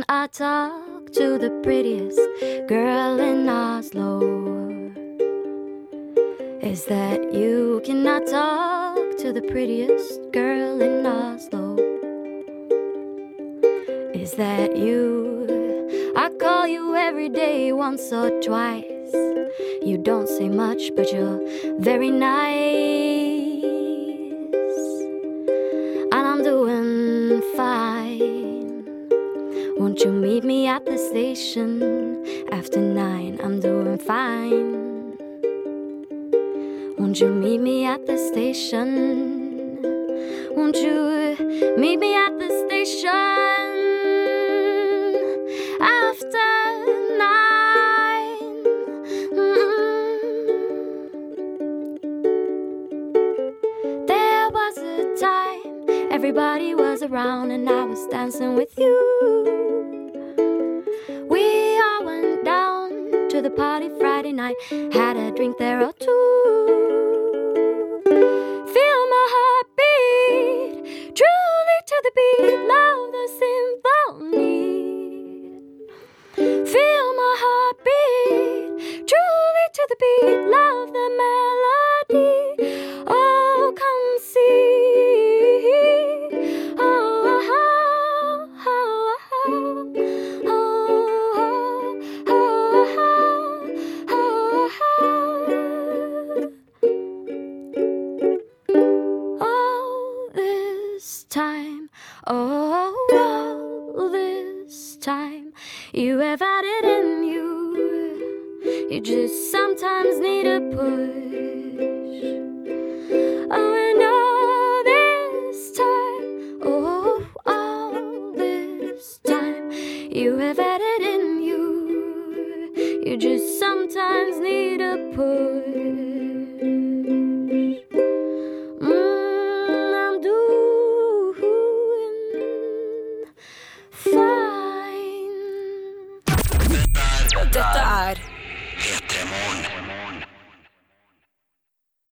can I talk to the prettiest girl in Oslo? Is that you? Can I talk to the prettiest girl in Oslo? Is that you? I call you every day, once or twice. You don't say much, but you're very nice. And I'm doing fine. Won't you meet me at the station after 9? I'm doing fine. Won't you meet me at the station? Won't you meet me at the station after 9? There was a time everybody was around and I was dancing with you. We all went down to the party Friday night, had a drink there or two. Feel my heart beat, truly to the beat, love the symphony. Feel my heart beat, truly to the beat, love the melody. Oh, come see. Oh, oh, oh, oh, oh, oh, all this time, all this time, you have had it in you. You just sometimes need a push. Oh, and all this time, oh, all this time, you have had it in you. You just sometimes need a push. I'm doing fine. Dette er P3 Morgen.